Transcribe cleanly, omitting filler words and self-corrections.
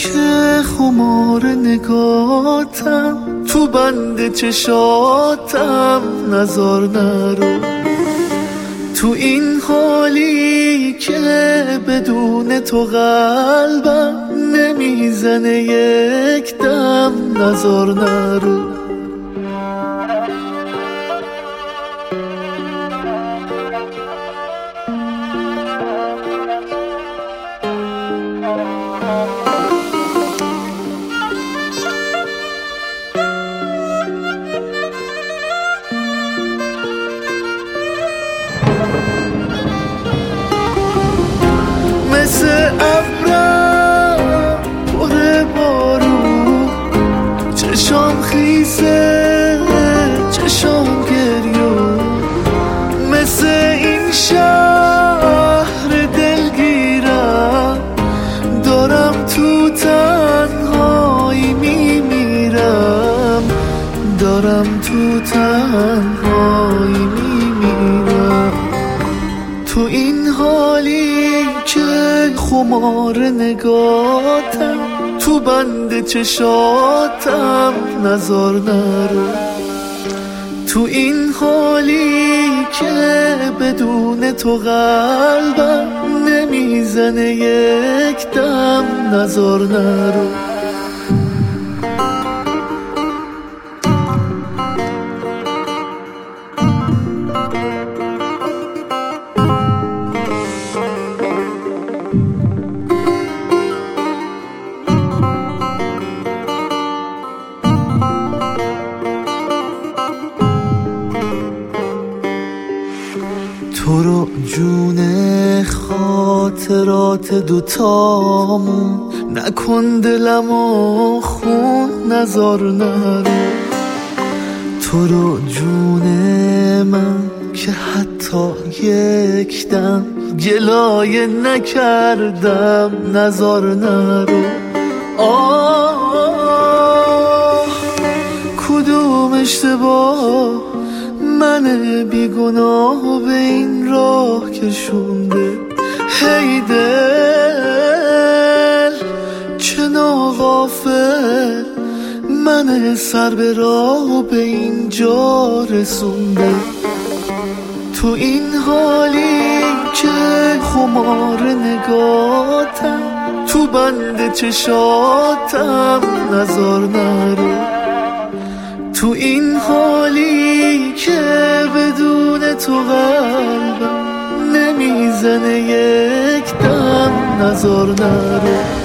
که خمار نگاتم تو بند چشاتم نزار نرو. تو این حالی که بدون تو قلبم نمیزنه یک دم نزار نرو. مثل ابرم پر بارون چشام خیسه چشام گریون. مثل این شهر دلگیرم دارم تو تنهایی میمیرم. دارم تو تنهایی میمیرم. تو این حالی که خمار نگاتم تو بند چشاتم نزار نرو. تو این حالی که بدون تو قلبم نمیزنه یک دم نزار نرو. تو رو جون خاطرات دوتامون نکن دلمو خون نزار نرو. تو رو جون من که حتی یک دم گلایه نکردم نزار نرو. کدوم اشتباه من بیگناه به این راه کشونده. هی دل چه ناغافل من سر به راه به اینجا رسونده. تو این حالی که خمار نگاتم تو بند چشاتم نزار نرو. تو این حالی که بدون تو قلبم نمیزنه یک دم نزار نرو.